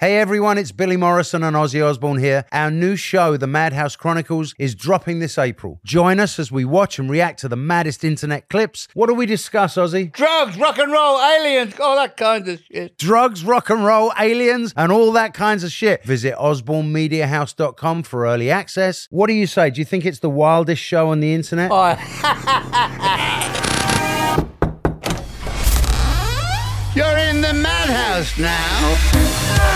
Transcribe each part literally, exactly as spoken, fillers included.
Hey everyone, it's Billy Morrison and Ozzy Osbourne here. Our new show, The Madhouse Chronicles, is dropping this April. Join us as we watch and react to the maddest internet clips. What do we discuss, Ozzy? Drugs, rock and roll, aliens, all that kind of shit. Drugs, rock and roll, aliens, and all that kinds of shit. Visit osborne media house dot com for early access. What do you say? Do you think it's the wildest show on the internet? Oh. You're in the madhouse now.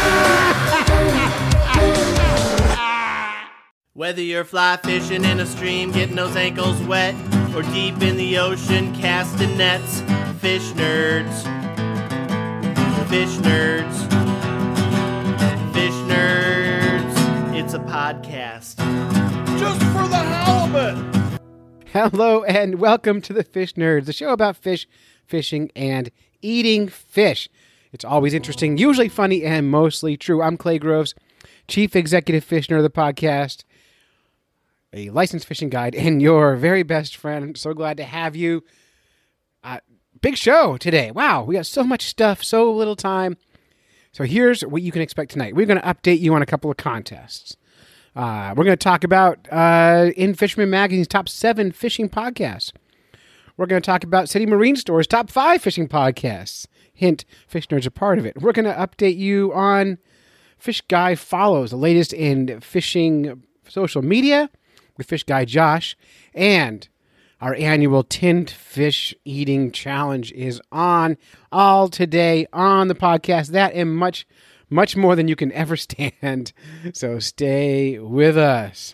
Whether you're fly fishing in a stream, getting those ankles wet, or deep in the ocean casting nets, fish nerds, fish nerds, fish nerds, it's a podcast. Just for the halibut. Hello and welcome to the Fish Nerds, the show about fish, fishing, and eating fish. It's always interesting, usually funny, and mostly true. I'm Clay Groves, Chief Executive Fish Nerd of the podcast, a licensed fishing guide, and your very best friend. I'm so glad to have you. Uh, big show today. Wow, we got so much stuff, so little time. So here's what you can expect tonight. We're going to update you on a couple of contests. Uh, we're going to talk about uh, In Fisherman Magazine's top seven fishing podcasts. We're going to talk about City Marine Store's top five fishing podcasts. Hint, Fish Nerds are part of it. We're going to update you on Fish Guy Follows, the latest in fishing social media with Fish Guy Josh. And our annual tinned fish eating challenge is on all today on the podcast. That and much, much more than you can ever stand. So stay with us.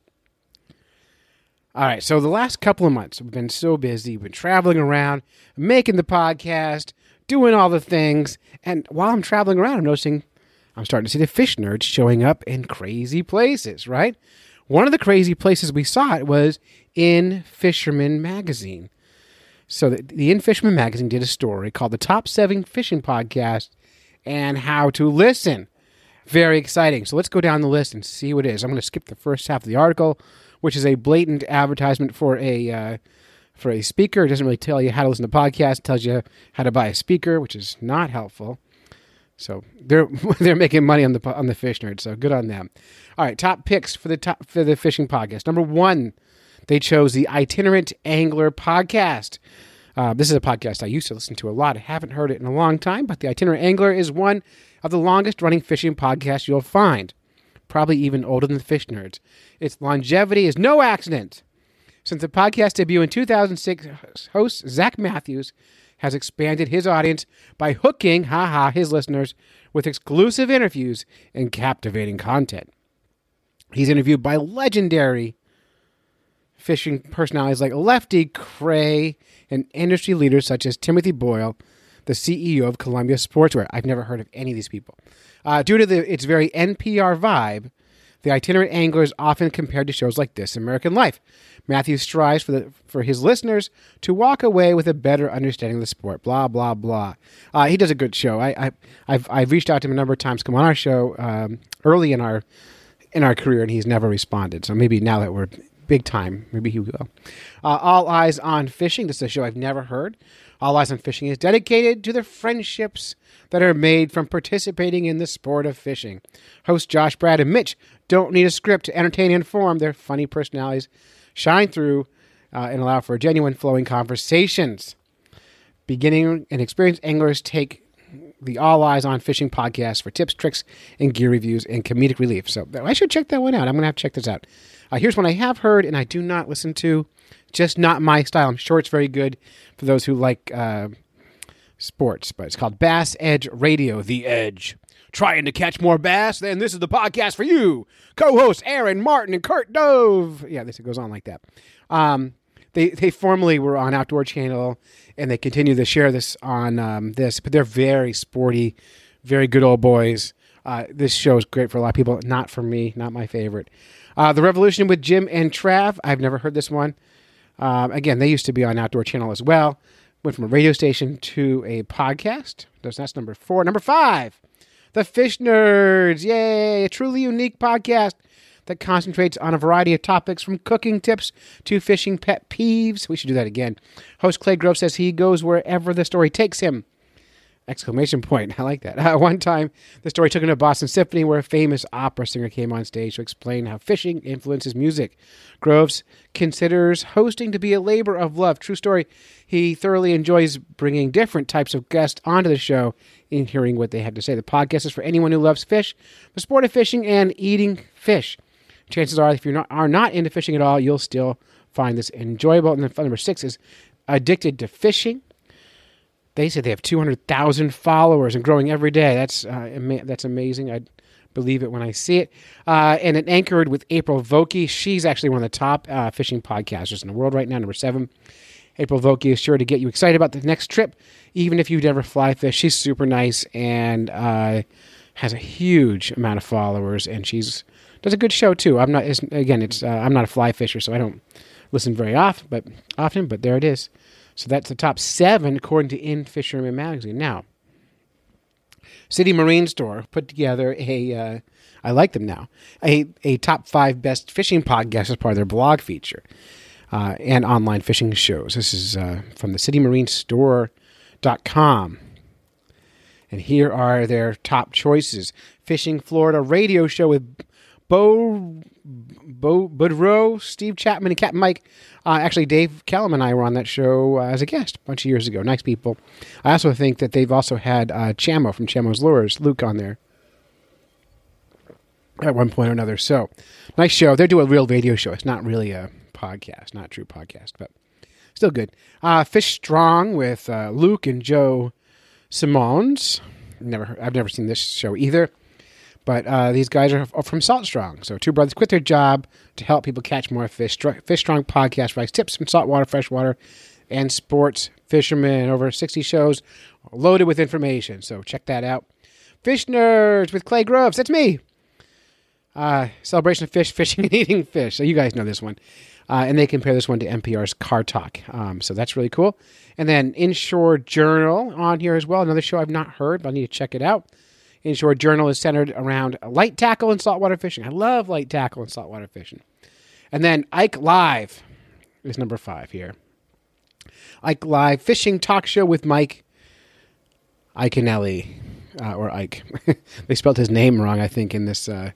All right, so the last couple of months, we've been so busy. We've been traveling around, making the podcast, doing all the things. And while I'm traveling around, I'm noticing I'm starting to see the fish nerds showing up in crazy places, right? One of the crazy places we saw it was In Fisherman Magazine. So the, the In Fisherman Magazine did a story called The Top Seven Fishing Podcasts and How to Listen. Very exciting. So let's go down the list and see what it is. I'm going to skip the first half of the article, which is a blatant advertisement for a uh, for a speaker. It doesn't really tell you how to listen to podcasts. It tells you how to buy a speaker, which is not helpful. So they're they're making money on the on the fish nerd. So good on them. All right, top picks for the top for the fishing podcast. Number one, they chose the Itinerant Angler podcast. Uh, this is a podcast I used to listen to a lot. I haven't heard it in a long time, but the Itinerant Angler is one of the longest running fishing podcasts you'll find. Probably even older than the Fish Nerds. Its longevity is no accident. Since the podcast debut in two thousand six, host Zach Matthews has expanded his audience by hooking, haha, his listeners with exclusive interviews and captivating content. He's interviewed by legendary fishing personalities like Lefty Kreh and industry leaders such as Timothy Boyle, the C E O of Columbia Sportswear. I've never heard of any of these people. Uh, due to the, its very N P R vibe, the Itinerant Angler is often compared to shows like This American Life. Matthew strives for the for his listeners to walk away with a better understanding of the sport. Blah blah blah. Uh, he does a good show. I, I I've I've reached out to him a number of times. Come on our show um, early in our in our career, and he's never responded. So maybe now that we're big time, maybe he will. Uh, All Eyes on Fishing. This is a show I've never heard. All Eyes on Fishing is dedicated to the friendships that are made from participating in the sport of fishing. Hosts Josh, Brad, and Mitch don't need a script to entertain and inform. Their funny personalities shine through uh, and allow for genuine flowing conversations. Beginning and experienced anglers take the All Eyes on Fishing podcast for tips, tricks, and gear reviews and comedic relief. So I should check that one out. I'm going to have to check this out. Uh, here's one I have heard and I do not listen to. Just not my style. I'm sure it's very good for those who like uh, sports, but it's called Bass Edge Radio, The Edge. Trying to catch more bass? Then this is the podcast for you. Co-hosts Aaron Martin and Kurt Dove. Yeah, this goes on like that. Um, they they formerly were on Outdoor Channel, and they continue to share this on um, this, but they're very sporty, very good old boys. Uh, this show is great for a lot of people. Not for me, not my favorite. Uh, The Revolution with Jim and Trav. I've never heard this one. Um, again, they used to be on Outdoor Channel as well. Went from a radio station to a podcast. That's number four. Number five, The Fish Nerds. Yay! A truly unique podcast that concentrates on a variety of topics from cooking tips to fishing pet peeves. We should do that again. Host Clay Grove says he goes wherever the story takes him. Exclamation point. I like that. Uh, one time, the story took into Boston Symphony, where a famous opera singer came on stage to explain how fishing influences music. Groves considers hosting to be a labor of love. True story. He thoroughly enjoys bringing different types of guests onto the show and hearing what they have to say. The podcast is for anyone who loves fish, the sport of fishing, and eating fish. Chances are, if you not are not into fishing at all, you'll still find this enjoyable. And then number six is Addicted to Fishing. They say they have two hundred thousand followers and growing every day. That's uh, ama- that's amazing. I believe it when I see it. Uh, and it anchored with April Vokey. She's actually one of the top uh, fishing podcasters in the world right now, number seven. April Vokey is sure to get you excited about the next trip, even if you never fly fish. She's super nice and uh, has a huge amount of followers, and she's does a good show too. I'm not it's, again. It's uh, I'm not a fly fisher, so I don't listen very often, but often. But there it is. So that's the top seven according to In Fisherman Magazine. Now, City Marine Store put together a, uh, I like them now, a, a top five best fishing podcasts as part of their blog feature uh, and online fishing shows. This is uh, from the city marine store dot com. And here are their top choices. Fishing Florida radio show with Bo, Bo Boudreaux, Steve Chapman, and Captain Mike. Uh, actually, Dave Kellum and I were on that show uh, as a guest a bunch of years ago. Nice people. I also think that they've also had uh, Chamo from Chamo's Lures, Luke, on there at one point or another. So, nice show. They do a real radio show. It's not really a podcast, not a true podcast, but still good. Uh, Fish Strong with uh, Luke and Joe Simons. Never, I've never seen this show either. But uh, these guys are from Salt Strong. So two brothers quit their job to help people catch more fish. Fish Strong podcast provides tips from saltwater, freshwater, and sports fishermen. Over sixty shows loaded with information. So check that out. Fish Nerds with Clay Groves. That's me. Uh, celebration of fish, fishing, and eating fish. So you guys know this one. Uh, and they compare this one to N P R's Car Talk. Um, so that's really cool. And then Inshore Journal on here as well. Another show I've not heard, but I need to check it out. Inshore Journal is centered around light tackle and saltwater fishing. I love light tackle and saltwater fishing. And then Ike Live is number five here. Ike Live fishing talk show with Mike Iaconelli, uh, or Ike. They spelled his name wrong, I think, in this uh,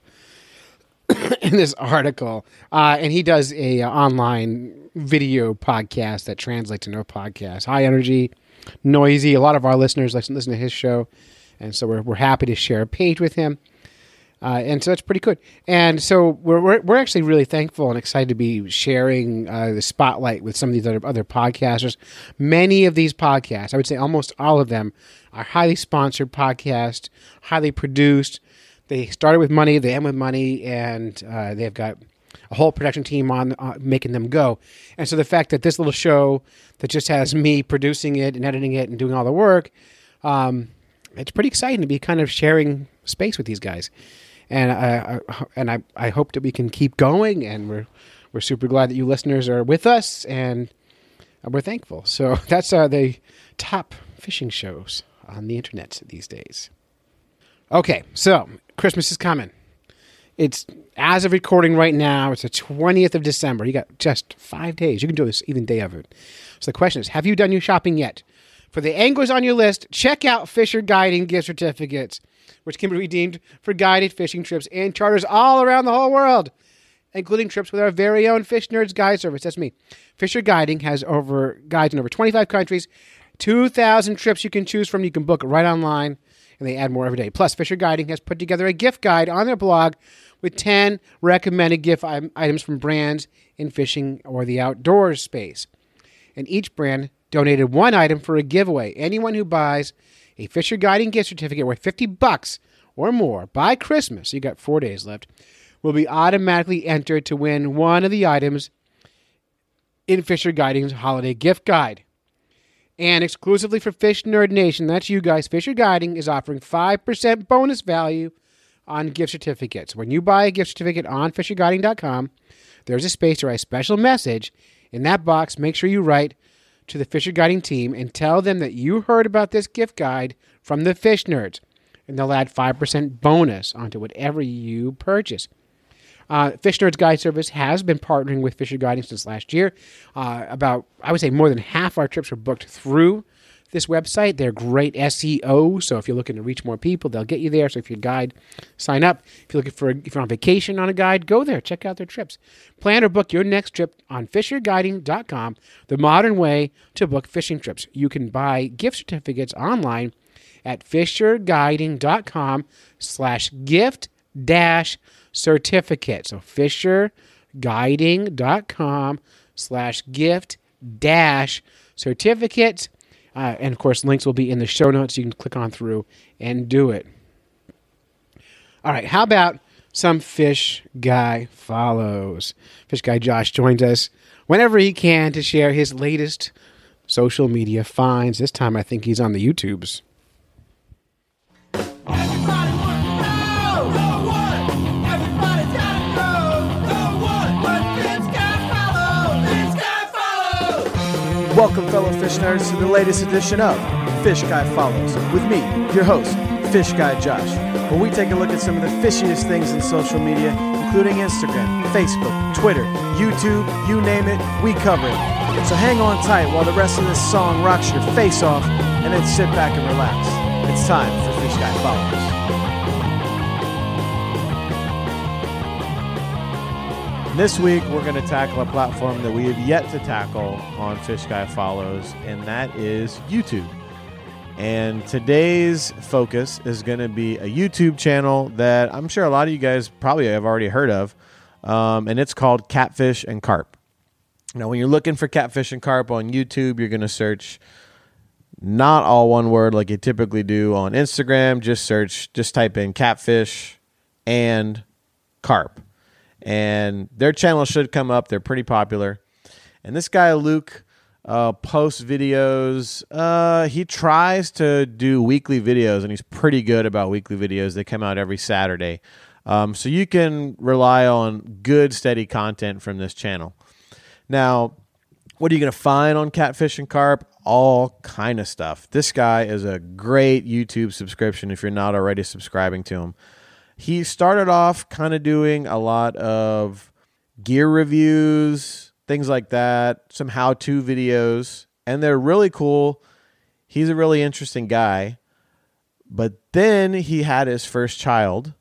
in this article. Uh, and he does a uh, online video podcast that translates into a podcast. High energy, noisy. A lot of our listeners listen, listen to his show. And so we're we're happy to share a page with him. Uh, and so that's pretty good. And so we're, we're we're actually really thankful and excited to be sharing uh, the spotlight with some of these other, other podcasters. Many of these podcasts, I would say almost all of them, are highly sponsored podcasts, highly produced. They started with money, they end with money, and uh, they've got a whole production team on uh, making them go. And so the fact that this little show that just has me producing it and editing it and doing all the work, um, it's pretty exciting to be kind of sharing space with these guys. And I, I and I, I hope that we can keep going, and we're we're super glad that you listeners are with us, and we're thankful. So that's uh, the top fishing shows on the internet these days. Okay, so Christmas is coming. It's, as of recording right now, it's the twentieth of December. You got just five days. You can do this even day of it. So the question is, have you done your shopping yet? For the anglers on your list, check out Fisher Guiding gift certificates, which can be redeemed for guided fishing trips and charters all around the whole world, including trips with our very own Fish Nerds Guide Service. That's me. Fisher Guiding has over guides in over twenty-five countries, two thousand trips you can choose from. You can book right online, and they add more every day. Plus, Fisher Guiding has put together a gift guide on their blog with ten recommended gift items from brands in fishing or the outdoors space. And each brand donated one item for a giveaway. Anyone who buys a Fisher Guiding gift certificate worth fifty bucks or more by Christmas, so you got four days left, will be automatically entered to win one of the items in Fisher Guiding's holiday gift guide. And exclusively for Fish Nerd Nation, that's you guys, Fisher Guiding is offering five percent bonus value on gift certificates. When you buy a gift certificate on fisher guiding dot com, there's a space to write a special message. In that box, make sure you write to the Fisher Guiding team and tell them that you heard about this gift guide from the Fish Nerds, and they'll add five percent bonus onto whatever you purchase. Uh, Fish Nerds Guide Service has been partnering with Fisher Guiding since last year. Uh, about, I would say, more than half our trips were booked through this website. They're great S E O, so if you're looking to reach more people, they'll get you there. So if you're a guide, sign up. If you're looking for, if you're on vacation on a guide, go there. Check out their trips. Plan or book your next trip on fisher guiding dot com, the modern way to book fishing trips. You can buy gift certificates online at fisher guiding dot com slash gift dash certificate. So fisher guiding dot com slash gift dash certificate. Uh, and, of course, links will be in the show notes. You can click on through and do it. All right, how about some Fish Guy follows? Fish Guy Josh joins us whenever he can to share his latest social media finds. This time I think he's on the YouTubes. Everybody wants to know, know what? Everybody's gotta know, know what? But Fish Guy follows, Fish Guy follows. Welcome, fellow fish nerds, to the latest edition of Fish Guy Follows, with me, your host, Fish Guy Josh, where we take a look at some of the fishiest things in social media, including Instagram, Facebook, Twitter, YouTube, you name it, we cover it. So hang on tight while the rest of this song rocks your face off, and then sit back and relax. It's time for Fish Guy Follows. This week, we're going to tackle a platform that we have yet to tackle on Fish Guy Follows, and that is YouTube. And today's focus is going to be a YouTube channel that I'm sure a lot of you guys probably have already heard of, um, and it's called Catfish and Carp. Now, when you're looking for Catfish and Carp on YouTube, you're going to search not all one word like you typically do on Instagram. Just search, just type in Catfish and Carp. And their channel should come up. They're pretty popular. And this guy, Luke, uh, posts videos. Uh, he tries to do weekly videos, and he's pretty good about weekly videos. They come out every Saturday. Um, so you can rely on good, steady content from this channel. Now, what are you going to find on Catfish and Carp? All kind of stuff. This guy is a great YouTube subscription if you're not already subscribing to him. He started off kind of doing a lot of gear reviews, things like that, some how-to videos, and they're really cool. He's a really interesting guy. But then he had his first child,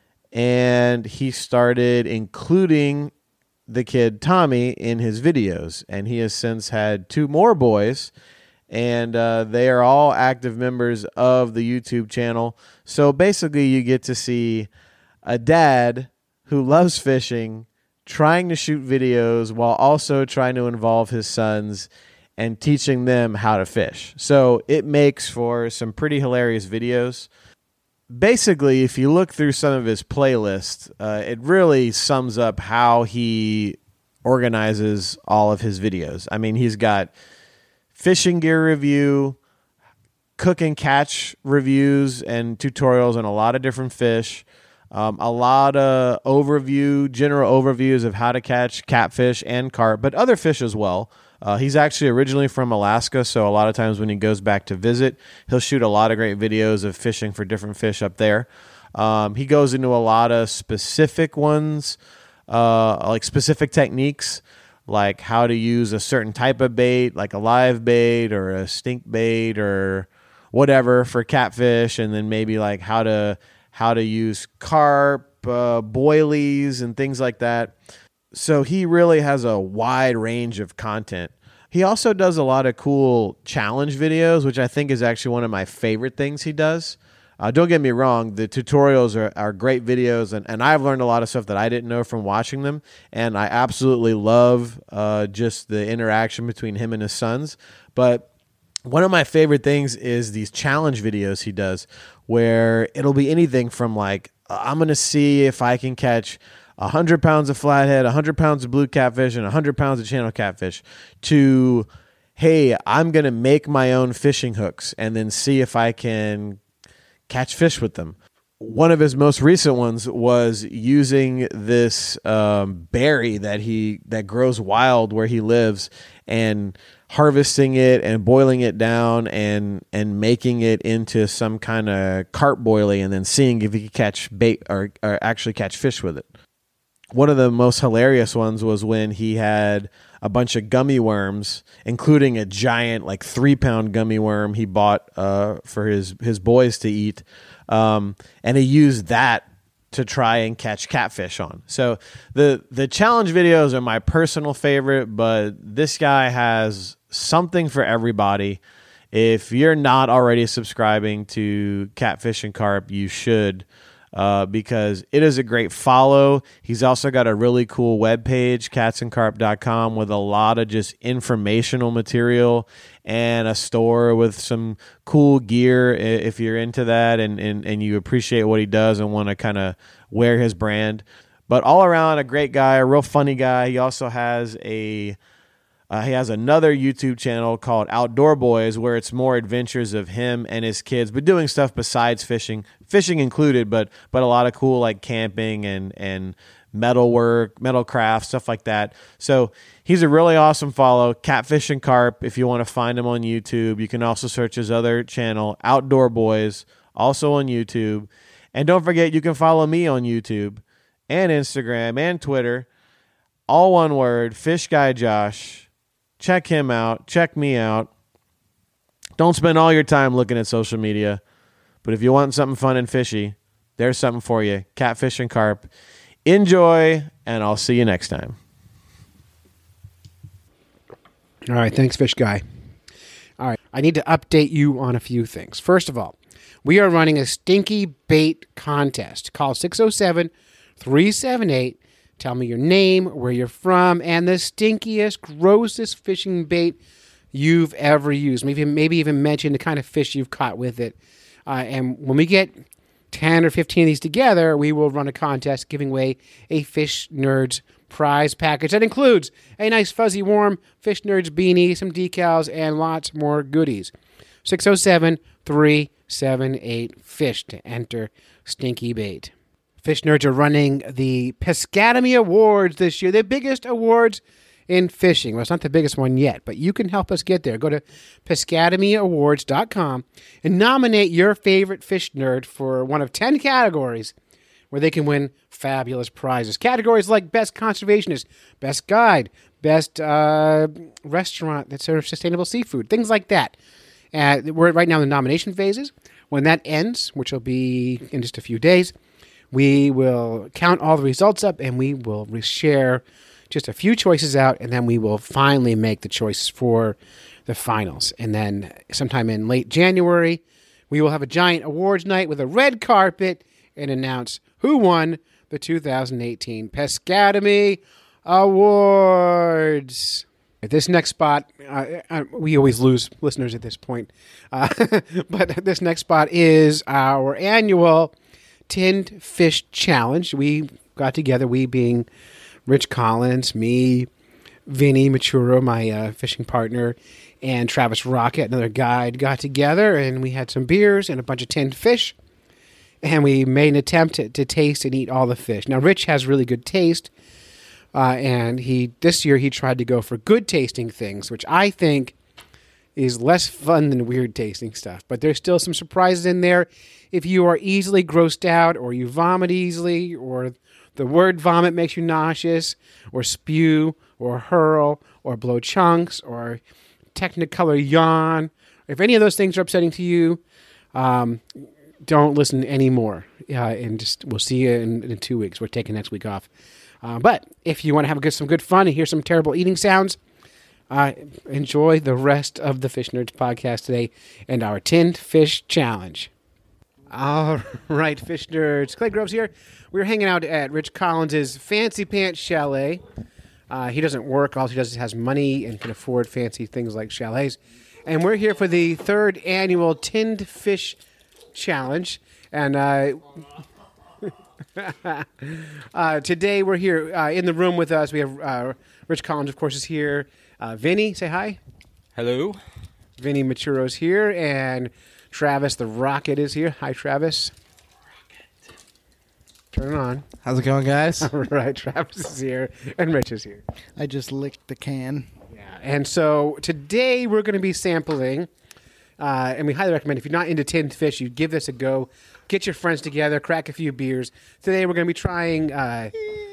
and he started including the kid Tommy in his videos, and he has since had two more boys, and uh, they are all active members of the YouTube channel. So basically you get to see a dad who loves fishing trying to shoot videos while also trying to involve his sons and teaching them how to fish. So it makes for some pretty hilarious videos. Basically, if you look through some of his playlists, uh, it really sums up how he organizes all of his videos. I mean, he's got fishing gear review, cook and catch reviews and tutorials on a lot of different fish, um, a lot of overview, general overviews of how to catch catfish and carp, but other fish as well. Uh, he's actually originally from Alaska, so a lot of times when he goes back to visit, he'll shoot a lot of great videos of fishing for different fish up there. Um, he goes into a lot of specific ones, uh, like specific techniques, like how to use a certain type of bait, like a live bait or a stink bait or whatever for catfish, and then maybe like how to how to use carp, uh, boilies, and things like that. So he really has a wide range of content. He also does a lot of cool challenge videos, which I think is actually one of my favorite things he does. Uh, don't get me wrong, the tutorials are, are great videos, and, and I've learned a lot of stuff that I didn't know from watching them, and I absolutely love uh, just the interaction between him and his sons. But one of my favorite things is these challenge videos he does, where it'll be anything from like, I'm going to see if I can catch one hundred pounds of flathead, one hundred pounds of blue catfish, and one hundred pounds of channel catfish, to, hey, I'm going to make my own fishing hooks and then see if I can catch fish with them. One of his most recent ones was using this um, berry that he that grows wild where he lives, and harvesting it and boiling it down and and making it into some kind of carp boilie, and then seeing if he could catch bait or, or actually catch fish with it. One of the most hilarious ones was when he had a bunch of gummy worms, including a giant like three pound gummy worm he bought uh, for his his boys to eat, um, and he used that to try and catch catfish on. So the the challenge videos are my personal favorite, but this guy has something for everybody. If you're not already subscribing to Catfish and Carp, you should, uh, because it is a great follow. He's also got a really cool webpage, cats and carp dot com, with a lot of just informational material and a store with some cool gear if you're into that and, and, and you appreciate what he does and want to kind of wear his brand. But all around, a great guy, a real funny guy. He also has a... Uh, he has another YouTube channel called Outdoor Boys where it's more adventures of him and his kids, but doing stuff besides fishing, fishing included, but but a lot of cool like camping and and metal work, metal craft, stuff like that. So he's a really awesome follow, Catfish and Carp. If you want to find him on YouTube, you can also search his other channel, Outdoor Boys, also on YouTube. And don't forget, you can follow me on YouTube and Instagram and Twitter, all one word, Fish Guy Josh. Check him out. Check me out. Don't spend all your time looking at social media. But if you want something fun and fishy, there's something for you. Catfish and Carp. Enjoy, and I'll see you next time. All right. Thanks, Fish Guy. All right. I need to update you on a few things. First of all, we are running a stinky bait contest. Call six oh seven, three seven eight Tell me your name, where you're from, and the stinkiest, grossest fishing bait you've ever used. Maybe, maybe even mention the kind of fish you've caught with it. Uh, and when we get ten or fifteen of these together, we will run a contest giving away a Fish Nerds prize package that includes a nice, fuzzy, warm Fish Nerds beanie, some decals, and lots more goodies. six oh seven, three seven eight, FISH to enter Stinky Bait. Fish Nerds are running the Pescademy Awards this year, the biggest awards in fishing. Well, it's not the biggest one yet, but you can help us get there. Go to pescademy awards dot com and nominate your favorite fish nerd for one of ten categories where they can win fabulous prizes. Categories like Best Conservationist, Best Guide, Best uh, Restaurant that serves sustainable seafood, things like that. Uh, we're right now in the nomination phases. When that ends, which will be in just a few days, we will count all the results up and we will share just a few choices out, and then we will finally make the choice for the finals. And then sometime in late January, we will have a giant awards night with a red carpet and announce who won the two thousand eighteen Pescademy Awards. At this next spot, uh, we always lose listeners at this point, uh, but this next spot is our annual Tinned Fish Challenge. We got together, we being Rich Collins, me, Vinny Maturo, my uh, fishing partner, and Travis Rocket, another guide, got together, and we had some beers and a bunch of tinned fish, and we made an attempt to, to taste and eat all the fish. Now, Rich has really good taste, uh, and he this year he tried to go for good tasting things, which I think is less fun than weird tasting stuff. But there's still some surprises in there. If you are easily grossed out, or you vomit easily, or the word vomit makes you nauseous, or spew, or hurl, or blow chunks, or technicolor yawn, if any of those things are upsetting to you, um, don't listen anymore. Uh, and just we'll see you in, in two weeks. We're taking next week off. Uh, but if you want to have a good, some good fun and hear some terrible eating sounds, uh, enjoy the rest of the Fish Nerds podcast today and our Tinned Fish Challenge. All right, Fish Nerds. Clay Groves here. We're hanging out at Rich Collins' Fancy Pants Chalet. Uh, he doesn't work. All he does is has money and can afford fancy things like chalets. And we're here for the third annual Tinned Fish Challenge. And uh, uh, today we're here uh, in the room with us. We have uh, Rich Collins, of course, is here. Uh, Vinny, say hi. Hello. Vinny Maturo's here. And Travis the Rocket is here. Hi, Travis. Rocket. Turn it on. How's it going, guys? All right, Travis is here. And Rich is here. I just licked the can. Yeah. And so today we're going to be sampling, uh, and we highly recommend if you're not into tinned fish, you give this a go. Get your friends together, crack a few beers. Today we're going to be trying uh,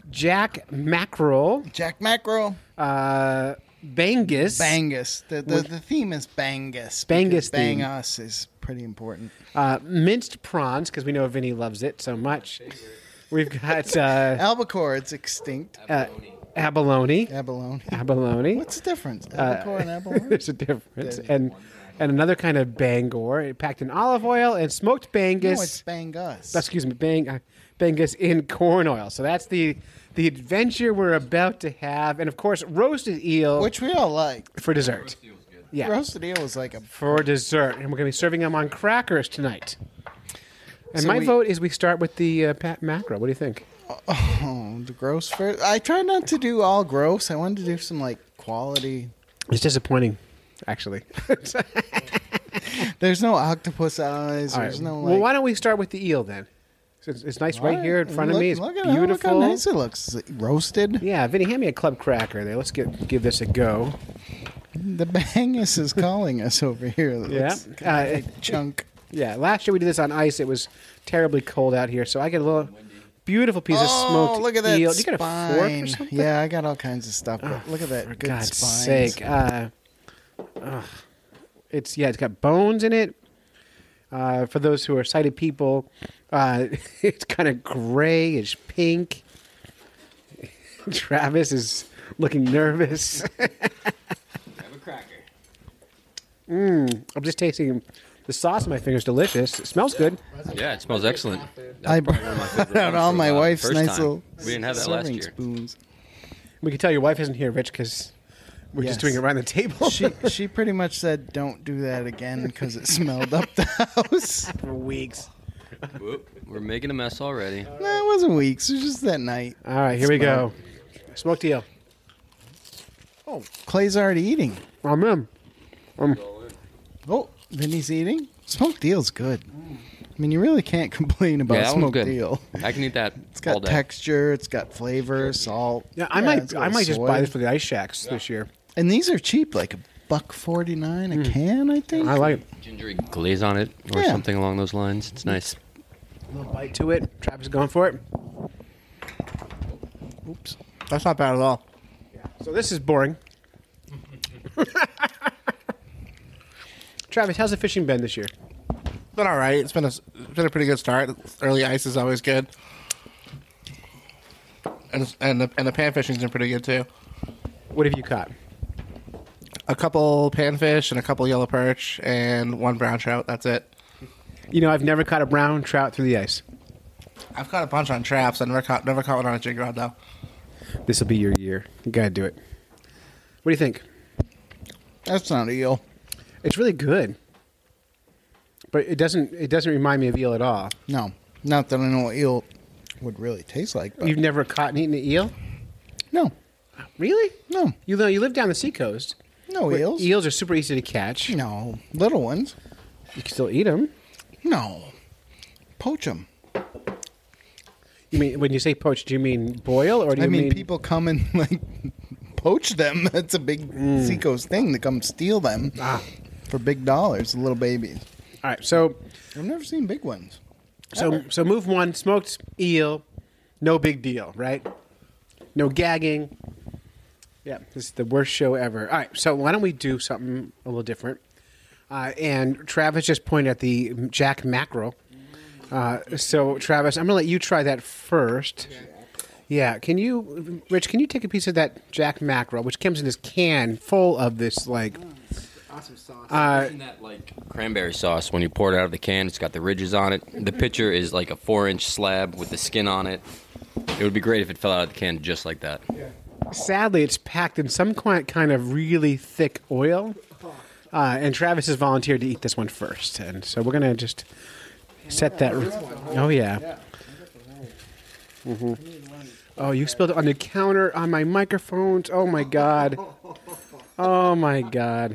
Jack Mackerel, Jack Mackerel. uh, Bangus, Bangus. The the, the theme is Bangus. Bangus because Bang theme. Us is pretty important. uh, minced prawns, because we know Vinny loves it so much. We've got uh, Albacore, it's extinct. uh, abalone. Abalone. Abalone. What's the difference? Albacore and abalone? There's a difference. There's And and another kind of Bangor, packed in olive oil and smoked Bangus. No, it's Bangus. excuse me, bang, uh, Bangus in corn oil. So that's the the adventure we're about to have, and of course, roasted eel Which we all like. for dessert. Yeah, Roasted eel is like a. for dessert, and we're going to be serving them on crackers tonight. And So my we- vote is we start with the uh, Pat mackerel. What do you think? Oh, the gross first. I try not to do all gross. I wanted to do some like quality. It's disappointing, actually. There's no octopus eyes. All There's right. no like. well, why don't we start with the eel then? So It's, it's nice right All here in front of look, me. It's look at beautiful. How, look how nice it looks. Roasted. Yeah, Vinny, hand me a club cracker there. Let's get give this a go. The Bangus is calling us over here. It Yeah. looks kinda Uh, like chunk. Yeah, last year we did this on ice. It was terribly cold out here, so I get a little beautiful piece of Oh, smoked look at that eel. spine. You got a fork or something? Yeah, I got all kinds of stuff. But look at that For good God's spines. sake. Uh, ugh. It's yeah, it's got bones in it. Uh, for those who are sighted people, uh, it's kind of gray. It's pink. Travis is looking nervous. Have a cracker. Mm, I'm just tasting the sauce in my fingers. Delicious. It smells good. Yeah, it smells excellent. I probably one of my favorite brought out ones all for, my uh, wife's first nice time. little We didn't have that last serving year. spoons. We can tell your wife isn't here, Rich, because we're Yes. just doing it around the table. She she pretty much said, "Don't do that again," because it smelled up the house. for weeks. Whoop, we're making a mess already. No, it wasn't weeks. It was just that night. All right, here we go. Smoked eel. Oh, Clay's already eating. I'm in. Um, Oh, Vinny's eating. Smoked eel's good. I mean, you really can't complain about Yeah, that one's smoked good. eel. I can eat that It's all got day. texture. It's got flavor, salt. yeah, I it's might. got I might just soy. buy this for the ice shacks this year. And these are cheap, like a buck forty nine a can. I think. I like it. Gingery glaze on it or Yeah. something along those lines. It's nice. A little bite to it. Travis is going for it. Oops. That's not bad at all. So this is boring. Travis, how's the fishing been this year? It's been all right. It's been a, it's been a pretty good start. Early ice is always good. And it's- and the, and the pan fishing's been pretty good too. What have you caught? A couple panfish and a couple yellow perch and one brown trout. That's it. You know, I've never caught a brown trout through the ice. I've caught a bunch on traps. I never caught never caught one on a jig rod though. This will be your year. You gotta do it. What do you think? That's not eel. It's really good, but it doesn't. It doesn't remind me of eel at all. No, not that I know what eel would really taste like. But You've never caught and eaten an eel? no, Really? no, You know, you live down the seacoast. no where eels. Eels are super easy to catch. No, little ones. You can still eat them. No, poach them. You mean when you say poached, do you mean boil or do you I mean, people come and like poach them. That's a big seacoast thing to come steal them Ah. for big dollars. Little babies. All right, so I've never seen big ones. so so move one, smoked eel, no big deal, right? No gagging. Yeah, this is the worst show ever. All right, so why don't we do something a little different? Uh, and Travis just pointed at the Jack Mackerel. Uh, so Travis, I'm gonna let you try that first. Yeah, can you, Rich? Can you take a piece of that Jack Mackerel, which comes in this can full of this like Awesome sauce. uh, Isn't that like cranberry sauce when you pour it out of the can? It's got the ridges on it. The pitcher is like a four-inch slab with the skin on it. It would be great if it fell out of the can just like that. sadly, it's packed in some qui- kind of really thick oil. Uh, and Travis has volunteered to eat this one first. And so we're going to just set that. Oh, yeah. hmm Oh, you spilled it on the counter, on my microphones. Oh, my God. Oh, my God.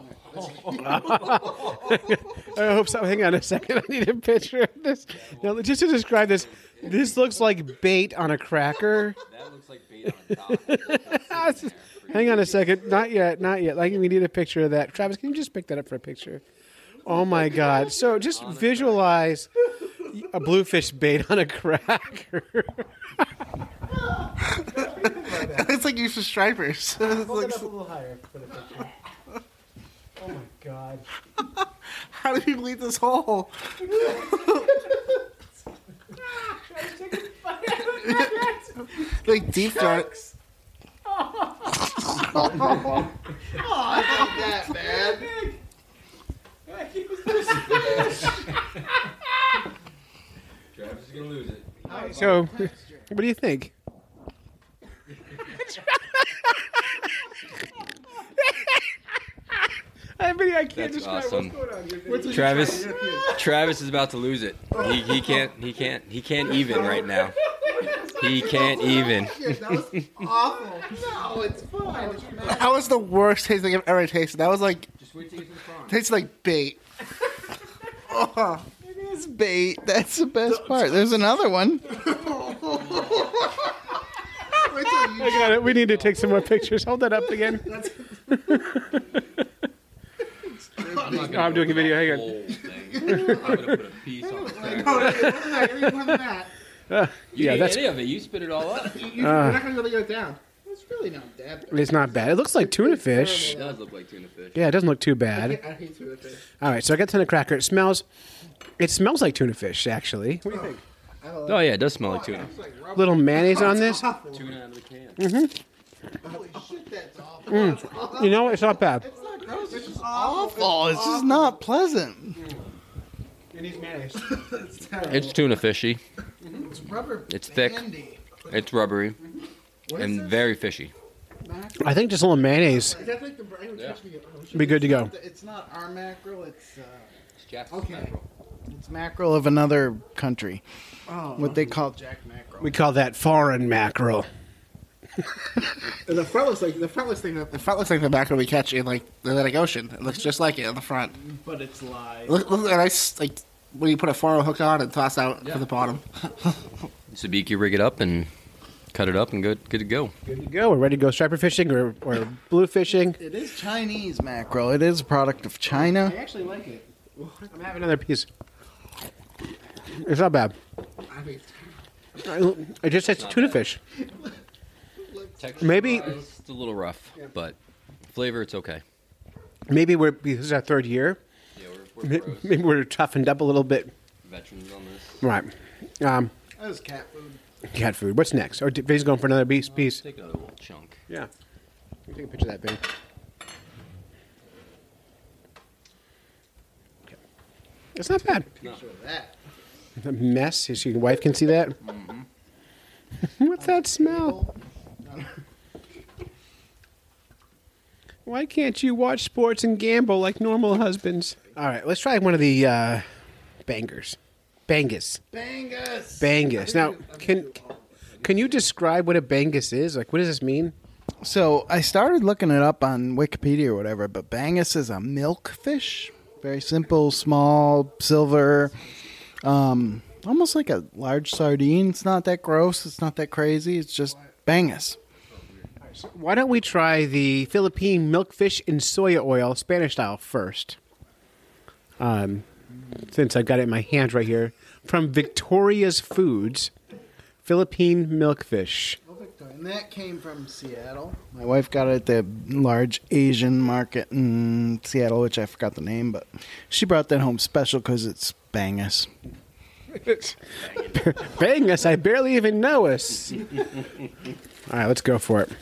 I hope so. Hang on a second. I need a picture of this. Now, just to describe this, this looks like bait on a cracker. That looks like bait on a dock. Hang on a second. Not yet. Not yet. Like we need a picture of that. Travis, can you just pick that up for a picture? Oh my God! So just visualize a bluefish bait on a cracker. It's like used to stripers. It's like- a little higher for the picture. Oh my god. how do people eat this whole? Like deep dark. That bad. Travis is gonna lose it. So, what do you think? I mean, I can't That's describe awesome. what's going on here. Travis, Travis is about to lose it. He, he can't. He can't. He can't even right now. He can't even. That was awful. No, it's fine. That was the worst tasting I've ever tasted. That was like Just wait till you get to the front. tasted like bait. Oh. It is bait. That's the best part. There's another one. I got it. We need to take some more pictures. Hold that up again. I'm, not Oh, I'm doing a video. Hang on. Whole thing. I'm gonna put a piece on the cracker. Uh, You yeah, ate that's. any of it. You spit it all up. It You're not gonna really go down. It's really not that bad. It's not bad. It looks like tuna fish. does look like tuna fish. Yeah, it doesn't look too bad. I hate tuna fish. All right, so I got tuna cracker. It smells. It smells like tuna fish, actually. What do you think? Oh yeah, it does smell like tuna. Little mayonnaise on this. Tuna out of the can. Holy shit, that's awful. You know, it's not bad. It's awful. It's just not pleasant. It needs mayonnaise. It's tuna fishy. It's rubber. It's thick. bandy. It's rubbery and very fishy. I think just a little mayonnaise That's like the brain would Yeah. catch me. would be good to go. It's not our mackerel. It's uh, It's Jack's Okay. mackerel. it's mackerel of another country. What they call Jack mackerel. We call that foreign mackerel. The front looks like the front looks like the, the front looks like the mackerel we catch in like the Atlantic Ocean. It looks just like it on the front. But it's live. Look, look at a nice like when you put a four-oh hook on and toss out for the bottom. Sabiki, rig it up and cut it up and good, good to go. Good to go. We're ready to go striper fishing or, or blue fishing. It is Chinese mackerel. It is a product of China. actually like it. I'm having another piece. It's not bad. I mean, It just tastes tuna fish. Maybe- It's a little rough, but flavor, it's okay. Maybe we're this is our third year. Yeah, we're, May- we're pros. Maybe we're toughened up a little bit. Veterans on this. Right. Um, That is cat food. cat food. What's next? Or Vinny's going for another piece. Piece. Take another little chunk. Yeah. Let me take a picture of that, Vinny. Okay. It's not bad. That. The mess. So your wife can see that. What's that smell? Why can't you watch sports and gamble like normal husbands? All right, let's try one of the uh, bangers. Bangus. Bangus. Bangus. Now, can can you describe what a bangus is? Like, what does this mean? So I started looking it up on Wikipedia or whatever, but Bangus is a milk fish. Very simple, small, silver, um, almost like a large sardine. It's not that gross. It's not that crazy. It's just Bangus. Why don't we try the Philippine milkfish in soya oil, Spanish style, first? Um, since I've got it in my hands right here. From Victoria's Foods, Philippine milkfish. And that came from Seattle. My wife got it at the large Asian market in Seattle, which I forgot the name, but she brought that home special because it's Bangus. Bangus, I barely even know us. All right, let's go for it.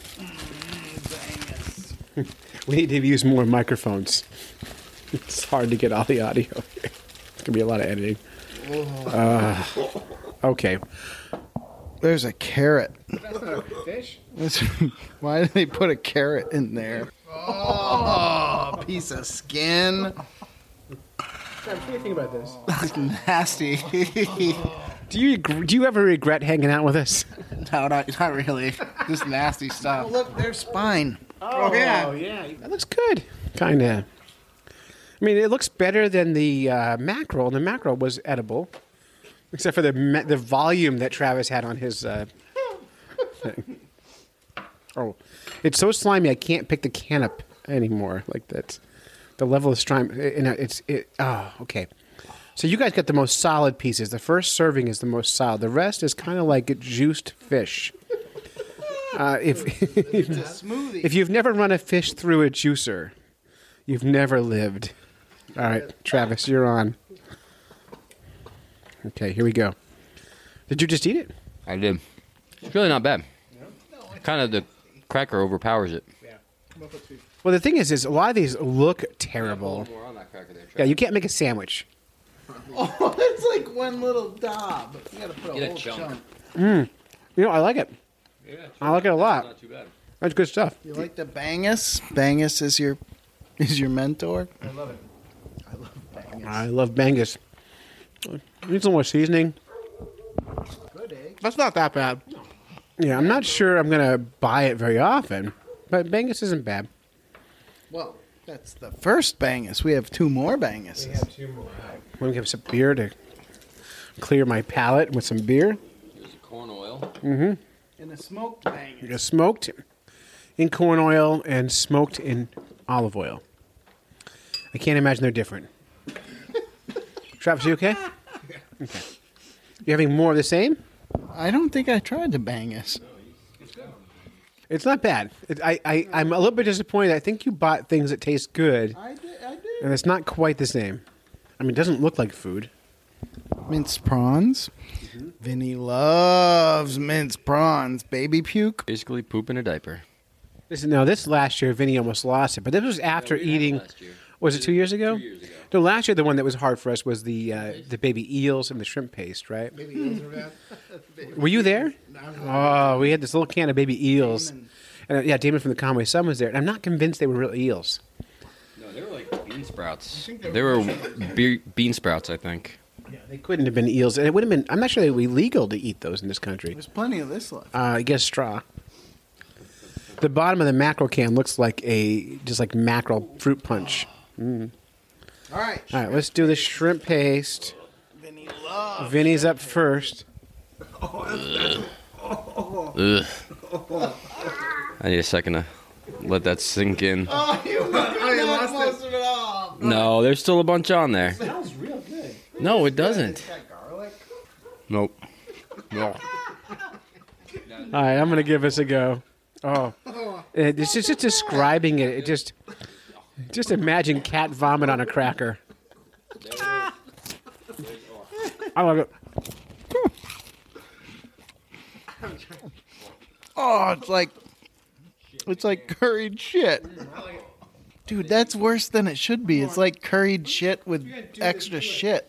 We need to use more microphones. It's hard to get all the audio. It's going to be a lot of editing. Uh, okay. There's a carrot. Fish? Why did they put a carrot in there? Oh, piece of skin. What do you think about this? that's nasty. Do you do you ever regret hanging out with us? No, not, not really. Just nasty stuff. Oh, look, there's spine. Oh, yeah. yeah. That looks good. Kind of. I mean, it looks better than the uh, mackerel. The mackerel was edible, except for the ma- the volume that Travis had on his uh, thing. Oh, it's so slimy. I can't pick the can up anymore. Like that, the level of slime. You know, it's it. Oh, okay. So you guys got the most solid pieces. The first serving is the most solid. The rest is kind of like juiced fish. Uh, if It's a smoothie. if you've never run a fish through a juicer, you've never lived. All right, Travis, you're on. Okay, here we go. Did you just eat it? I did. It's really not bad. Kind of the cracker overpowers it. Well, the thing is, is a lot of these look terrible. Yeah, you can't make a sandwich. Oh, it's like one little daub. You gotta put a Get a whole chunk. chunk. You know, I like it. I like it a lot. Not too bad. That's good stuff. You like the Bangus? Bangus is your is your mentor. I love it. I love Bangus. I love Bangus. Need some more seasoning. Good egg. That's not that bad. Yeah, I'm not sure I'm gonna buy it very often, but Bangus isn't bad. Well, that's the first Bangus. We have two more Banguses. I'm gonna give some beer to clear my palate with some beer. Here's the corn oil. And a smoked Bangus. It's smoked in corn oil and smoked in olive oil. I can't imagine they're different. Travis, you okay? Okay. You having more of the same? I don't think I tried the Bangus. It's not bad. It, I, I, I'm a little bit disappointed. I think you bought things that taste good, I did. I did. and it's not quite the same. I mean, it doesn't look like food. Minced prawns. Vinny loves minced prawns. Baby puke. Basically, poop in a diaper. This is, no, this last year, Vinny almost lost it, but this was after we had it eating. last year. Was it two years ago? Two years ago. No, last year the one that was hard for us was the uh, the baby eels and the shrimp paste, right? Maybe eels are bad. Were you there? Oh, we had this little can of baby eels. And uh, yeah, Damon from the Conway Sun was there. And I'm not convinced they were real eels. No, they were like bean sprouts. They were be- bean sprouts, I think. Yeah, they couldn't have been eels. And it would have been, I'm not sure they were legal to eat those in this country. There's plenty of this left. Uh, I guess straw. The bottom of the mackerel can looks like a, just like mackerel fruit punch. Mm. All right. All right, let's do the shrimp paste. Vinny loves. Vinny's up first. Ugh. I need a second to let that sink in. Oh, you lost most of it all. No, there's still a bunch on there. Smells real good. No, it doesn't. It's got garlic. Nope. No. All right, I'm going to give this a go. Oh, it, it's just, just describing it. It just, just imagine cat vomit on a cracker. I love it. Oh, it's like it's like curried shit. Dude, that's worse than it should be. It's like curried shit with extra shit.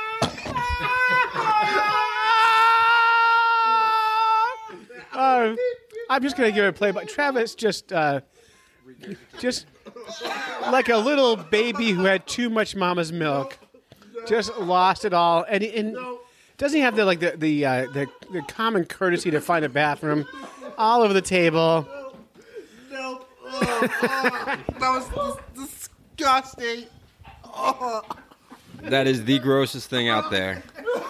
Uh, I'm just gonna give it a play, but Travis just, uh, just like a little baby who had too much mama's milk, just lost it all, and, and doesn't he have the like the the, uh, the the common courtesy to find a bathroom all over the table? Nope. Oh, oh, that was dis- disgusting. Oh. That is the grossest thing out there.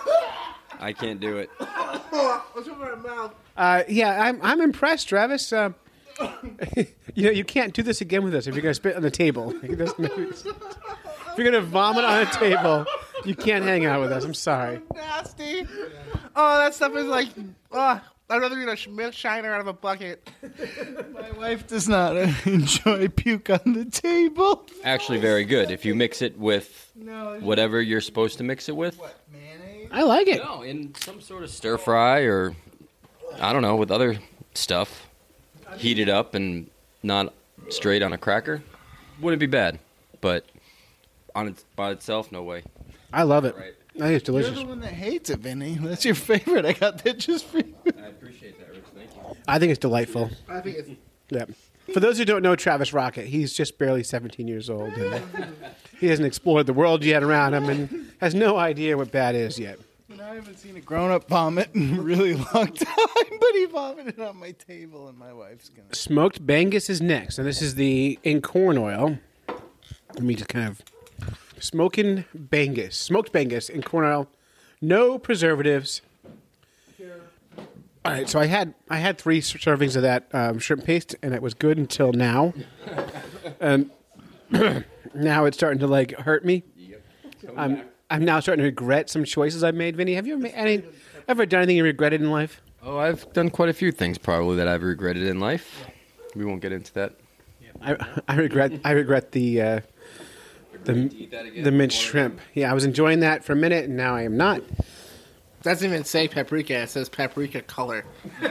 I can't do it. What's in my mouth? Uh, yeah, I'm I'm impressed, Travis. Uh, you know, you can't do this again with us if you're gonna spit on the table. If you're gonna vomit on a table, you can't hang out with us. I'm sorry. Nasty. Oh, that stuff is like. Oh, I'd rather eat a sh- milk shiner out of a bucket. My wife does not enjoy puke on the table. Actually, very good. If you mix it with whatever you're supposed to mix it with. Mayonnaise? I like it. No, in some sort of stir fry or, I don't know, with other stuff. Heat it up and not straight on a cracker. Wouldn't be bad. But on its by itself, no way. I love it. Right. I think it's You're delicious. the one that hates it, Vinny. That's your favorite. I got that just for you. I appreciate that, Rich. Thank you. I think it's delightful. I think it's. Yeah. For those who don't know Travis Rocket, he's just barely seventeen years old. And he hasn't explored the world yet around him and has no idea what bad is yet. And I haven't seen a grown-up vomit in a really long time, but he vomited on my table, and my wife's gonna. Smoked Bangus is next, and this is the in corn oil. Let me just kind of smoking Bangus, smoked Bangus in corn oil, no preservatives. All right, so I had I had three servings of that um, shrimp paste, and it was good until now. And now it's starting to like hurt me. I'm I'm now starting to regret some choices I've made. Vinny, have you ever made any, ever done anything you regretted in life? Oh, I've done quite a few things probably that I've regretted in life. We won't get into that. I, I regret I regret the uh, the the mint shrimp. Yeah, I was enjoying that for a minute, and now I am not. Doesn't even say paprika. It says paprika color.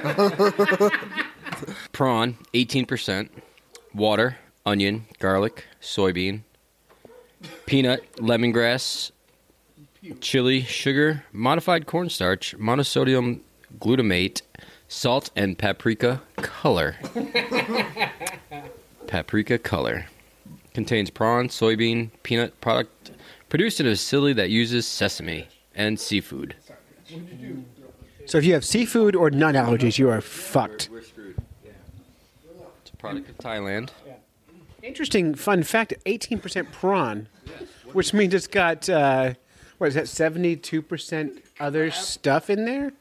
Prawn, eighteen percent. Water, onion, garlic, soybean, peanut, lemongrass, chili, sugar, modified cornstarch, monosodium glutamate, salt, and paprika color. Paprika color. Contains prawn, soybean, peanut product produced in a facility that uses sesame and seafood. So if you have seafood or nut allergies, you are fucked. We're screwed. It's a product of Thailand. Interesting fun fact: eighteen percent prawn, which means it's got uh, what is that? Seventy-two percent other stuff in there.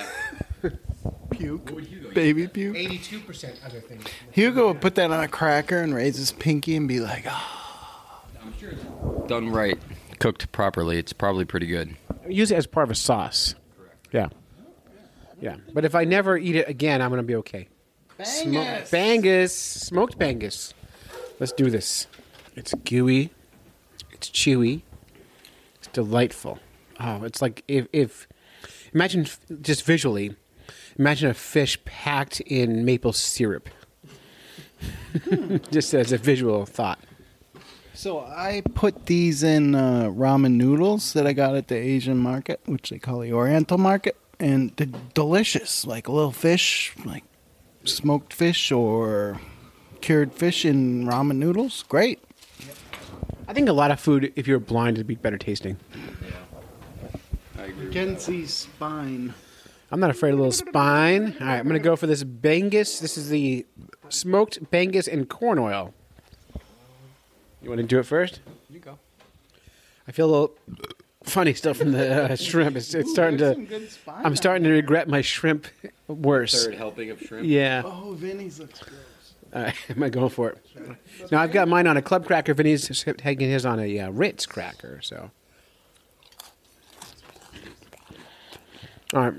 Puke. Baby puke. Eighty-two percent other things. Hugo would put that on a cracker and raise his pinky and be like, oh. Done right, cooked properly, it's probably pretty good. Use it as part of a sauce. Correct. Yeah. Yeah. But if I never eat it again, I'm going to be okay. Bangus. Smo- Bangus. Smoked Bangus. Let's do this. It's gooey. It's chewy. It's delightful. Oh, it's like if, if imagine f- just visually, imagine a fish packed in maple syrup. Just as a visual thought. So I put these in uh, ramen noodles that I got at the Asian market, which they call the Oriental market, and they're delicious. Like a little fish, like smoked fish or cured fish in ramen noodles. Great. I think a lot of food, if you're blind, would be better tasting. I agree. Mackenzie spine. I'm not afraid of a little spine. All right, I'm going to go for this Bangus. This is the smoked Bangus in corn oil. You want to do it first? You go. I feel a little funny still from the uh, shrimp. It's, it's starting to. I'm starting to regret my shrimp worse. Third helping of shrimp. Yeah. Oh, Vinny's looks gross. All right, am I going for it? Now I've got mine on a club cracker. Vinny's taking his on a uh, Ritz cracker. So. All right.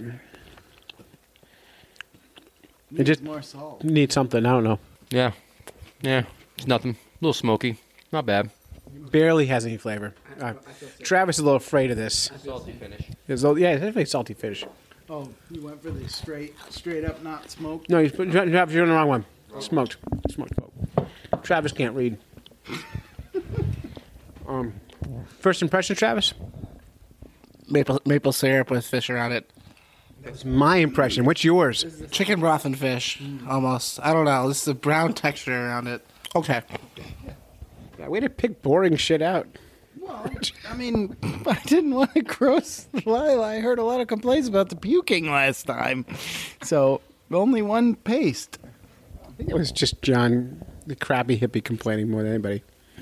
It just more salt. needs something. I don't know. Yeah. Yeah. It's nothing. A little smoky. Not bad. Barely has any flavor. Uh, Travis is a little afraid of this. Salty finish. It's a- yeah, it's definitely salty fish. Oh, you went for the straight, straight up, not smoked. No, you put, Travis, you're on the wrong one. Smoked. Smoked. Travis can't read. um, first impression, Travis? Maple maple syrup with fish around it. That's my impression. What's yours? Chicken broth and fish, almost. I don't know. This is the brown texture around it. Okay. Yeah, way to pick boring shit out. Well, I mean, I didn't want to gross Lila. I heard a lot of complaints about the puking last time. So, only one paste. I think it was just John, the crappy hippie, complaining more than anybody.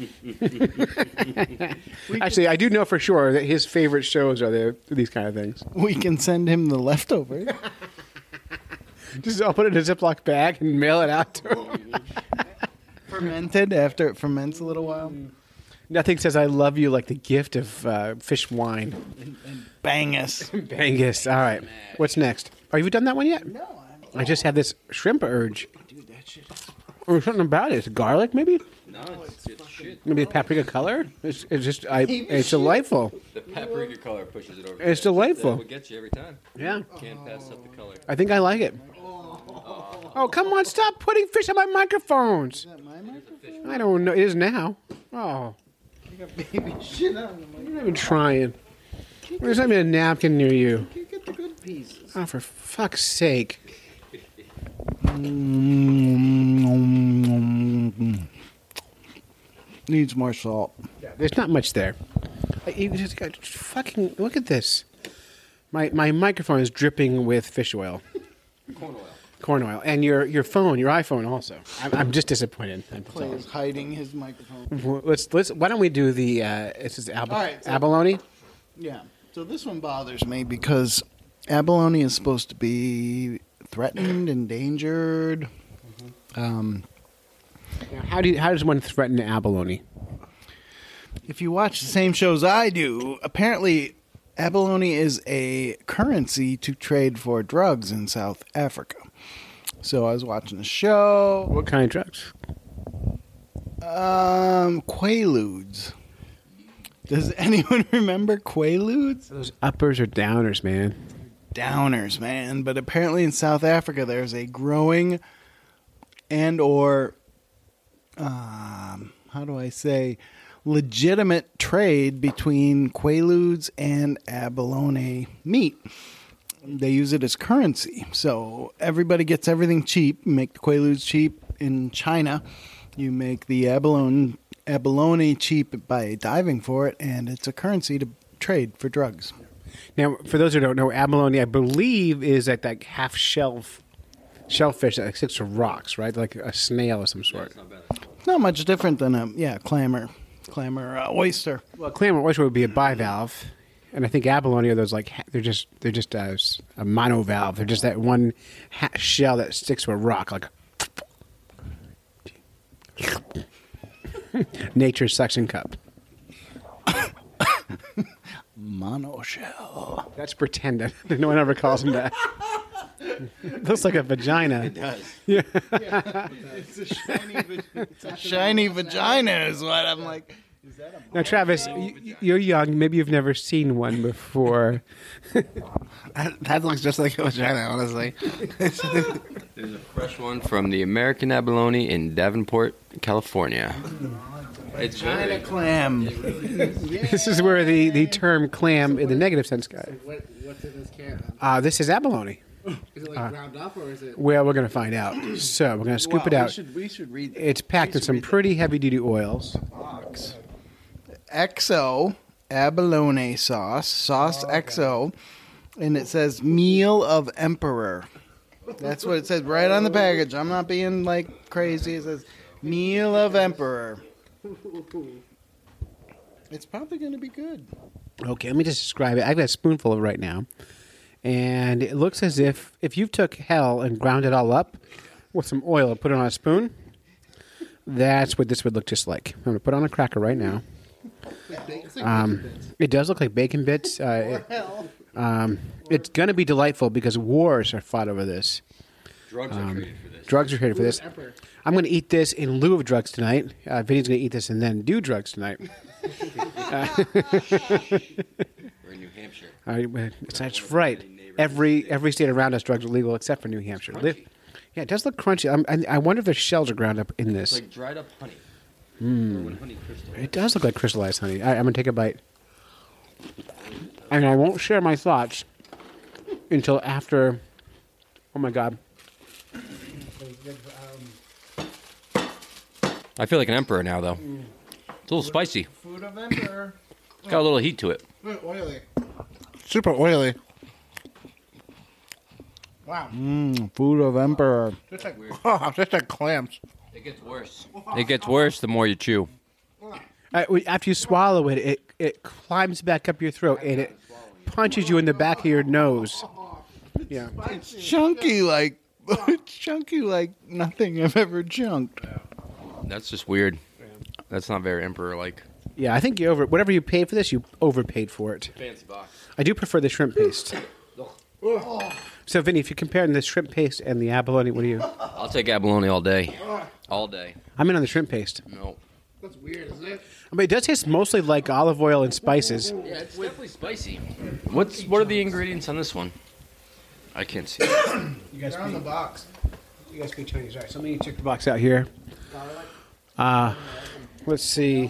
Actually, I do know for sure that his favorite shows are the, these kind of things. We can send him the leftovers. Just I'll put it in a Ziploc bag and mail it out to him. Fermented after it ferments a little while. Nothing says I love you like the gift of uh, fish wine. Bangus. Bangus. All right. What's next? Are you done that one yet? No, I just had this shrimp urge. dude, that shit is Or something about it. It's garlic, maybe? No, it's, it's shit. Maybe it's paprika color? It's, it's just, I, it's delightful. The paprika color pushes it over. It's That delightful. will get you every time. Yeah. Can't pass up the color. I think I like it. Oh, come on. Stop putting fish on my microphones. my microphone. I don't know. It is now. Oh. You got baby shit on the You're not even trying. There's not even a napkin near you. You get the good pieces. Oh, for fuck's sake. Needs more salt. There's not much there. I, you just got fucking look at this. My my microphone is dripping with fish oil, Corn oil. corn oil, and your your phone, your iPhone also. I'm, I'm just disappointed. I'm Clay is hiding his microphone. Well, let's let's. Why don't we do the? Uh, this is ab- All right, so- abalone. Yeah. So this one bothers me because abalone is supposed to be threatened, endangered. Um, Now, how do you, how does one threaten abalone? if you watch the same shows I do, apparently abalone is a currency to trade for drugs in South Africa. So I was watching a show. What kind of drugs? Um, Quaaludes. Does anyone remember Quaaludes? Those uppers or downers, man. Downers, man. But apparently in South Africa, there's a growing and or, um, how do I say, legitimate trade between Quaaludes and abalone meat. They use it as currency. So everybody gets everything cheap. You make the Quaaludes cheap in China. You make the abalone, abalone cheap by diving for it, and it's a currency to trade for drugs. Now, for those who don't know, abalone, I believe, is like that half shell shellfish that sticks to rocks, right? Like a snail of some sort. Not much different than a yeah clam or clam or uh, oyster. Well, clam or oyster would be a bivalve, and I think abalone are those like ha- they're just they're just a, a monovalve. They're just that one ha- shell that sticks to a rock, like nature's suction cup. Monoshell. That's pretended. No one ever calls them that. It looks like a vagina. It does. Yeah. It's a shiny, va- it's a shiny vagina is what I'm like. Is that a Now, Travis, y- you're young. Maybe you've never seen one before. That, that looks just like a vagina, honestly. There's a fresh one from the American Abalone in Davenport, California. It's vagina very clam? This is where the, the term clam in the negative sense guy. What, what's in this can? Uh, this is abalone. Is it like ground up or is it? Well, we're going to find out. So we're going to scoop it Well, out. We should, we should read. It's packed in some pretty heavy-duty oils. box. X O abalone sauce, sauce X O, and it says meal of emperor. That's what it says right on the package. I'm not being like crazy. It says meal of emperor. It's probably going to be good. Okay, let me just describe it. I've got a spoonful of it right now. And it looks as if if you took hell and ground it all up with some oil and put it on a spoon, that's what this would look just like. I'm going to put it on a cracker right now. Um, it does look like bacon bits. Uh, it, um, it's going to be delightful because wars are fought over this. drugs are traded for this. Drugs are traded for this. I'm going to eat this in lieu of drugs tonight. Uh, Vinny's going to eat this and then do drugs tonight. We're in New Hampshire. Uh, that's, that's right. Every every state around us, drugs are legal except for New Hampshire. Li- Yeah, it does look crunchy. I'm, I, I wonder if the shells are ground up in It's this. like dried up honey. Or when honey crystallizes. It does look like crystallized honey. I, I'm going to take a bite. And I won't share my thoughts until after. Oh, my God. I feel like an emperor now, though. It's a little spicy. Food of emperor. Got a little heat to it. Oily. Super oily. Wow. Mm, food of emperor. Just like, oh, just like clams. It gets worse. It gets worse the more you chew. Uh, we- after you swallow it, it, it climbs back up your throat and it punches you in the back of your nose. Yeah. It's chunky like it's chunky like nothing I've ever chunked. That's just weird. That's not very emperor-like. Yeah, I think you over whatever you paid for this, you overpaid for it. Fancy box. I do prefer the shrimp paste. So, Vinny, if you're comparing the shrimp paste and the abalone, what do you? I'll take abalone all day. All day. I'm in on the shrimp paste. No. That's weird, isn't it? I mean, it does taste mostly like olive oil and spices. Yeah, it's definitely spicy. What's What are the ingredients on this one? I can't see. You guys They're on the box. You guys speak Chinese, all right? So let me check the box out here. Uh, let's see.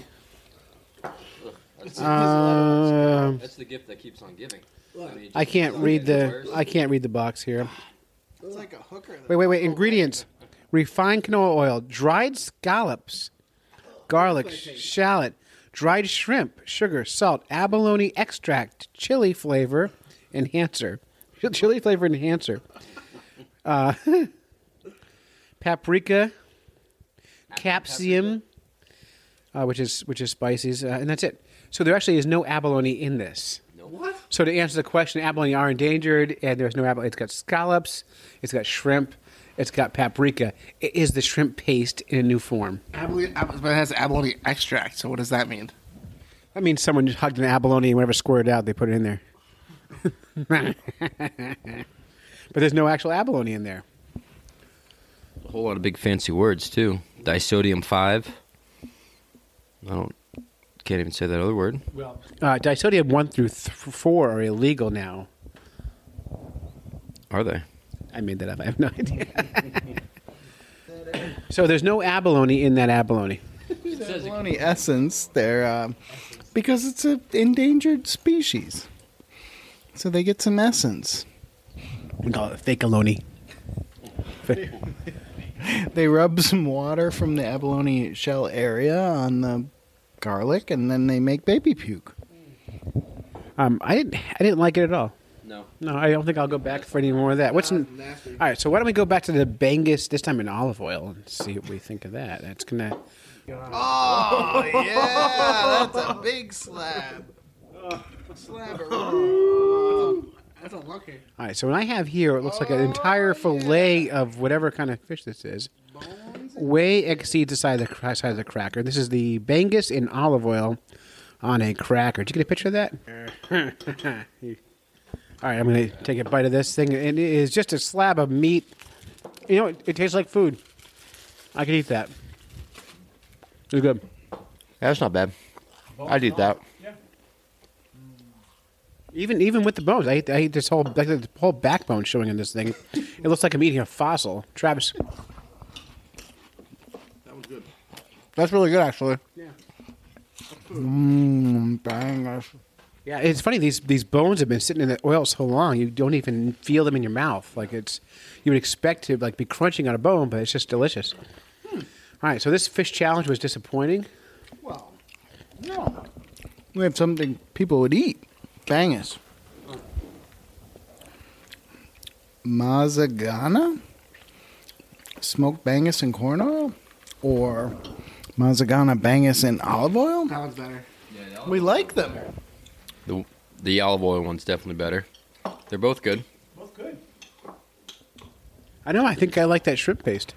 Um, That's the gift that keeps on giving. mean, I can't read the. I can't read the box here. It's like a hooker. Wait, wait, wait. Ingredients: refined canola oil, dried scallops, garlic, shallot, dried shrimp, sugar, salt, abalone extract, chili flavor enhancer, chili flavor enhancer, uh, paprika, capsium, uh, which is which is spices, uh, and that's it. So there actually is no abalone in this. What? So to answer the question, abalone are endangered, and there's no abalone. It's got scallops, it's got shrimp, it's got paprika. It is the shrimp paste in a new form. Abalone, ab- but it has abalone extract, so what does that mean? That means someone just hugged an abalone and whatever squirted out, they put it in there. But there's no actual abalone in there. A whole lot of big fancy words too. Disodium five. I don't. Can't even say that other word. Well, uh, disodium one through th- four are illegal now. Are they? I made that up. I have no idea. So there's no abalone in that abalone. Abalone essence there, uh, because it's an endangered species. So they get some essence. We call it fake abalone. They rub some water from the abalone shell area on the garlic, and then they make baby puke. Um, I didn't. I didn't like it at all. No. No, I don't think I'll go back for any more of that. What's in, all right? So why don't we go back to the Bangus this time in olive oil and see what we think of that? That's gonna. Oh, yeah, that's a big slab. Slab of That's unlucky. All right. So what I have here, it looks like an entire fillet of whatever kind of fish this is. Way exceeds the size of the, cra- size of the cracker. This is the Bangus in olive oil on a cracker. Did you get a picture of that? All right, I'm going to take a bite of this thing. And it is just a slab of meat. You know, it, it tastes like food. I could eat that. It's good. Yeah, that's not bad. I'd eat that. Even even with the bones, I eat, I eat this whole like the whole backbone showing in this thing. It looks like I'm eating a fossil. Travis. That's really good, actually. Mmm, bang. Yeah, it's funny. These these bones have been sitting in the oil so long, you don't even feel them in your mouth. Like it's, you would expect to like be crunching on a bone, but it's just delicious. Hmm. All right, so this fish challenge was disappointing. Well, no. We have something people would eat. Bangus. Mazzagana? Smoked bangus in corn oil? Or Mazzagana bangus in olive oil? That one's better. We like them. The the olive oil one's definitely better. They're both good. Both good. I know. I think I like that shrimp paste.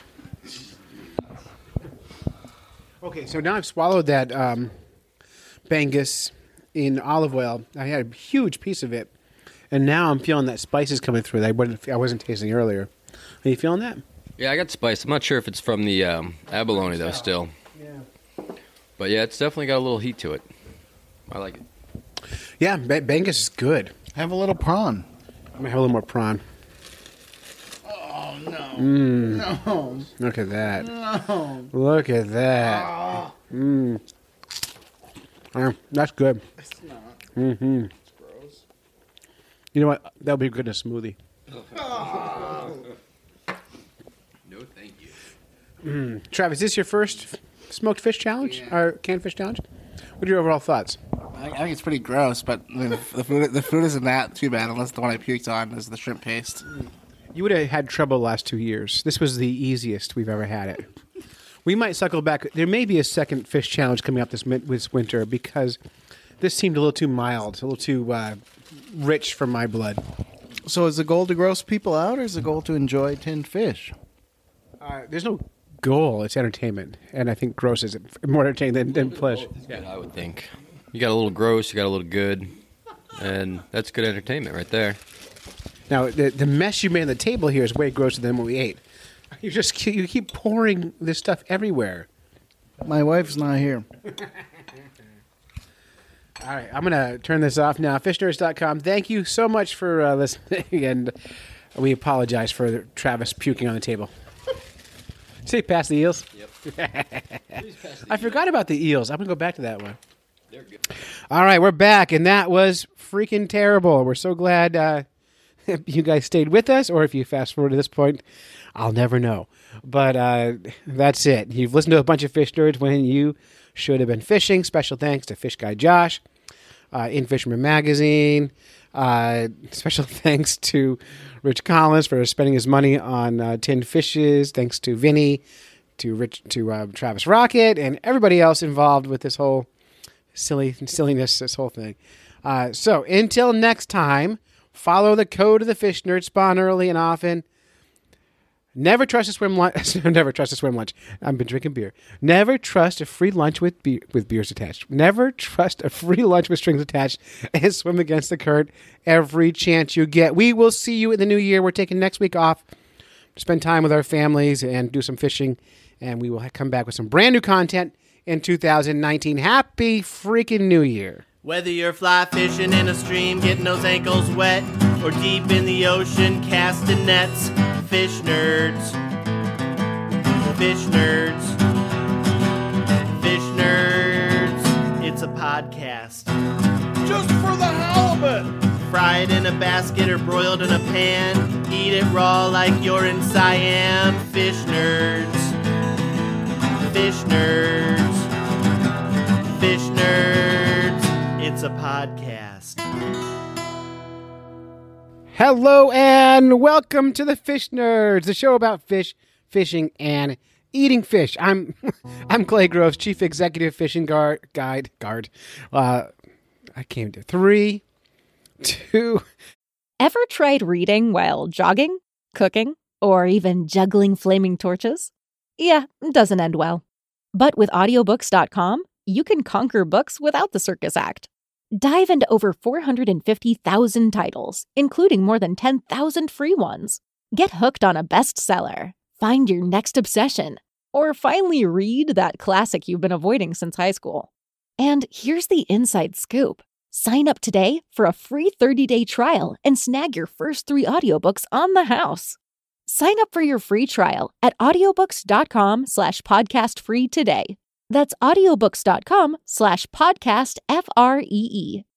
Okay, so now I've swallowed that um, Bangus in olive oil. I had a huge piece of it, and now I'm feeling that spice is coming through that I wasn't, I wasn't tasting earlier. Are you feeling that? Yeah, I got spice. I'm not sure if it's from the um, abalone though. Still. Yeah. But yeah, it's definitely got a little heat to it. I like it. Yeah, ba- Bangus is good. Have a little prawn. I'm gonna have a little more prawn. Oh, no. Mm. No. Look at that. No. Look at that. Mm. Uh, that's good. It's not. Mm-hmm. It's gross. You know what? That would be good in a smoothie. No, thank you. Mm. Travis, is this your first smoked fish challenge or canned fish challenge? What are your overall thoughts? I, I think it's pretty gross, but I mean, the, the food the food isn't that too bad unless the one I puked on is the shrimp paste. You would have had trouble the last two years. This was the easiest we've ever had it. We might cycle back. There may be a second fish challenge coming up this, min- this winter because this seemed a little too mild, a little too uh, rich for my blood. So is the goal to gross people out, or is the goal to enjoy tinned fish? Uh, there's no goal. It's entertainment. And I think gross is more entertaining than, than pleasure. Yeah, I would think. You got a little gross, you got a little good, and that's good entertainment right there. Now, the, the mess you made on the table here is way grosser than what we ate. You just you keep pouring this stuff everywhere. My wife's not here. All right, I'm going to turn this off now. fish nerds dot com. Thank you so much for uh, listening, and we apologize for Travis puking on the table. Say, pass the eels? Yep. I forgot about the eels. I'm going to go back to that one. They're good. All right, we're back, and that was freaking terrible. We're so glad uh, you guys stayed with us, or if you fast forward to this point, I'll never know. But uh, that's it. You've listened to a bunch of Fish Nerds when you should have been fishing. Special thanks to Fish Guy Josh, uh, In Fisherman Magazine. Uh, special thanks to Rich Collins for spending his money on uh, tinned fishes. Thanks to Vinny, to Rich, to uh, Travis Rocket, and everybody else involved with this whole silly silliness, this whole thing. Uh, so until next time, follow the code of the Fish Nerd. Spawn early and often. Never trust a swim lunch. Never trust a swim lunch. I've been drinking beer. Never trust a free lunch with be- with beers attached. Never trust a free lunch with strings attached and swim against the current every chance you get. We will see you in the new year. We're taking next week off to spend time with our families and do some fishing, and we will come back with some brand new content in two thousand nineteen. Happy freaking New Year. Whether you're fly fishing in a stream, getting those ankles wet, or deep in the ocean casting nets, fish nerds, fish nerds, fish nerds, it's a podcast. Just for the halibut. Fried in a basket or broiled in a pan, eat it raw like you're in Siam, fish nerds, fish nerds, fish nerds, it's a podcast. Hello and welcome to the Fish Nerds, the show about fish, fishing, and eating fish. I'm I'm Clay Groves, Chief Executive Fishing Guard Guide Guard. Uh, I came to three, two. Ever tried reading while jogging, cooking, or even juggling flaming torches? Yeah, it doesn't end well. But with audiobooks dot com, you can conquer books without the circus act. Dive into over four hundred fifty thousand titles, including more than ten thousand free ones. Get hooked on a bestseller, find your next obsession, or finally read that classic you've been avoiding since high school. And here's the inside scoop. Sign up today for a free thirty-day trial and snag your first three audiobooks on the house. Sign up for your free trial at audiobooks dot com slash podcast free today. That's audiobooks dot com slash podcast F R E E.